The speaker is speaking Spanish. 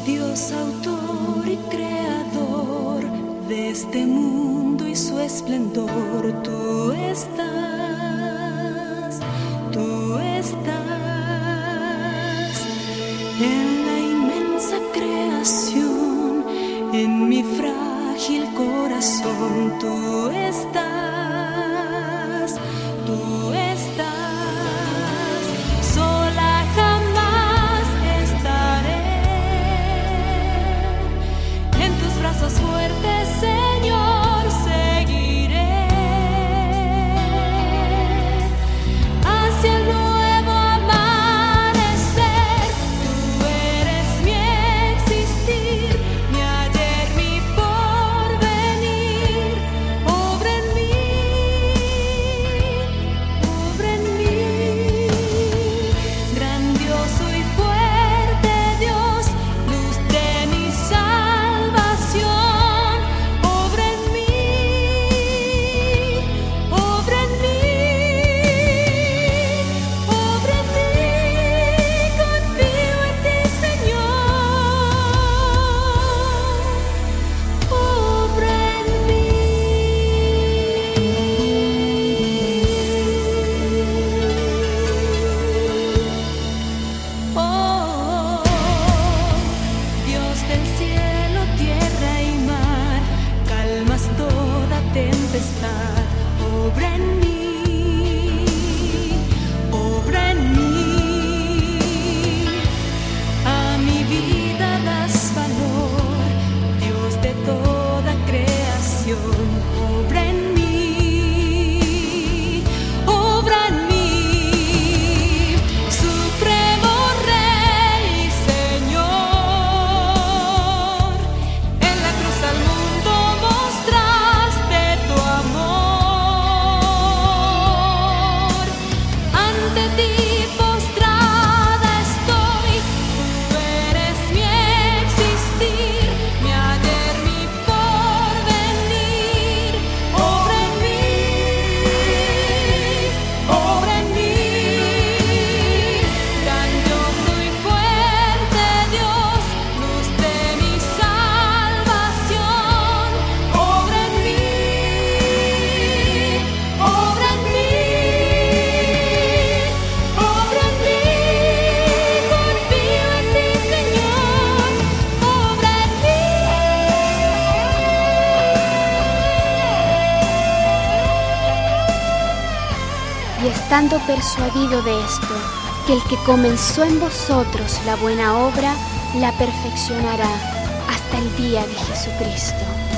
Dios autor y creador de este mundo y su esplendor, tú estás en la inmensa creación, en mi frágil corazón, tú estás, sola jamás estaré, en tus brazos fuertes, Señor, seguiré hacia el nuevo amanecer. Tú eres mi existir, mi ayer, mi porvenir. Obra en mí, grandioso y fuerte Dios, luz de mi salvación. Obra en mí, confío en ti, Señor. Obra en mí. Oh, Dios del cielo, tierra y mar, calmas toda tempestad. Obra en mí, a mi vida das valor, Dios de toda creación. Obra en mí, supremo Rey y Señor. En la cruz al mundo mostraste tu amor. Ante ti postrada estoy, tú eres mi existir, mi ayer, mi porvenir. Obra en mí, grandioso y fuerte Dios, luz de mi salvación. Obra en mí, confío en ti, Señor. Obra en mí. Y estando persuadido de esto, que el que comenzó en vosotros la buena obra, la perfeccionará hasta el día de Jesucristo.